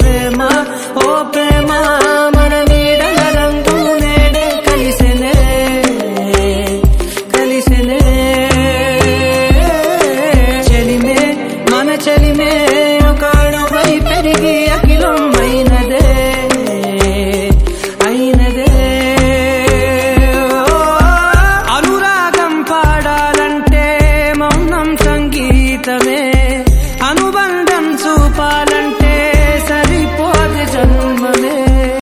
ప్రేమ ఓ ప్రేమ మన నీడల రంగు నేడే కలిసెనే కలిసెనే చెలిమే మన చెలిమే ఒక అణువై పెరిగి అఖిలం అయినదే అయినదే అనురాగం పాడాలంటే మౌనం సంగీతమే